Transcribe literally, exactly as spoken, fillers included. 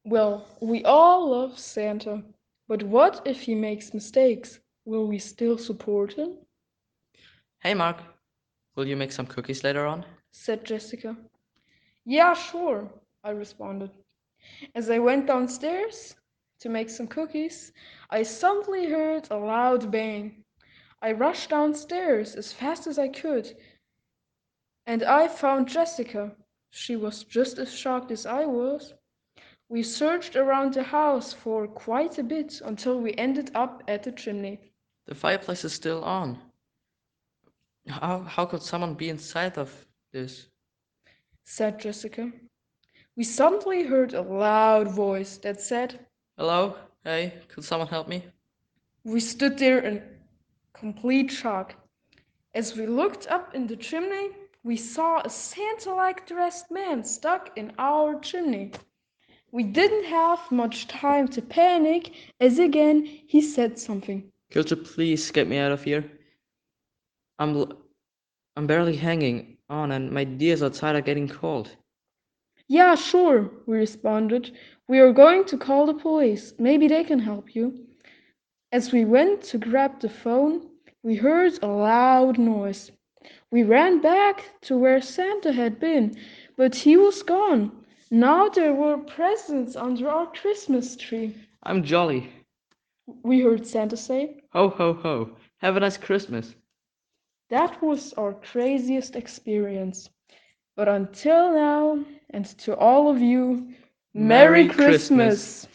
Well, we all love Santa, but what if he makes mistakes? Will we still support him? Hey Mark, will you make some cookies later on? Said Jessica. Yeah, sure, I responded. As I went downstairs to make some cookies, I suddenly heard a loud bang. I rushed downstairs as fast as I could, and I found Jessica. She was just as shocked as I was. We searched around the house for quite a bit until we ended up at the chimney, The fireplace is still on. How, how could someone be inside of this? said Jessica. We suddenly heard a loud voice that said, Hello? Hey, could someone help me? we stood there in complete shock. As we looked up in the chimney, we saw a Santa like dressed man stuck in our chimney. We didn't have much time to panic as again he said something. Could you please get me out of here? I'm, l- I'm barely hanging on and my ears outside are getting cold. Yeah, sure, we responded. We are going to call the police. Maybe they can help you. As we went to grab the phone, we heard a loud noise. We ran back to where Santa had been, but he was gone. Now there were presents under our Christmas tree, I'm jolly. we heard Santa say. Ho ho ho. Have a nice Christmas. That was our craziest experience. But until now, and to all of you, Merry Merry Christmas. Christmas!